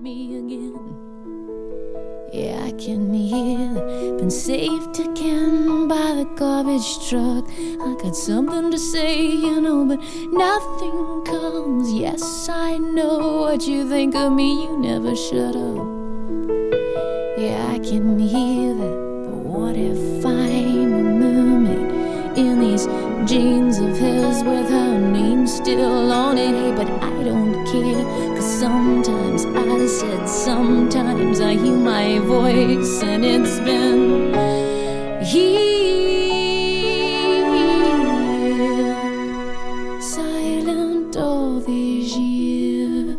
me again. Yeah, I can hear it. Been saved again by the garbage truck. I got something to say, you know, but nothing comes. Yes, I know what you think of me. You never shut up. Yeah, I can hear that. But what if I'm a mermaid in these jeans of his with her name still on it? Hey, but I don't care, 'cause sometimes I said, sometimes I hear my voice, and it's been here, silent all these years.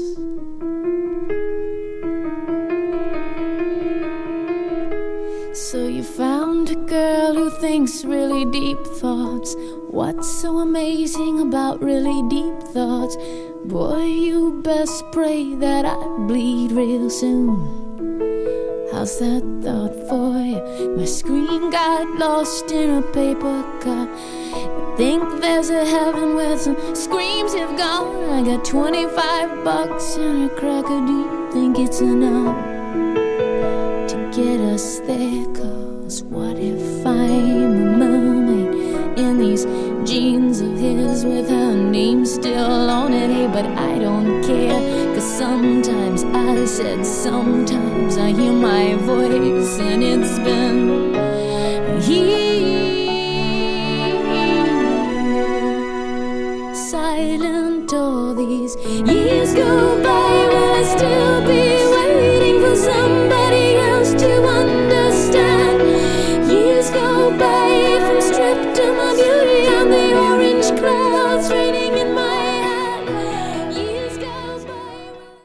So you found a girl who thinks really deep thoughts. What's so amazing about really deep thoughts? Boy, you best pray that I bleed real soon. How's that thought for you? My screen got lost in a paper cup. Think there's a heaven where some screams have gone. I got $25 and a cracker. Do you think it's enough to get us there? 'Cause what if I'm a mermaid in these jeans of his with her name still on it? Hey, but I don't care, 'cause sometimes I said, sometimes I hear my voice, and it's been here, silent all these years go by.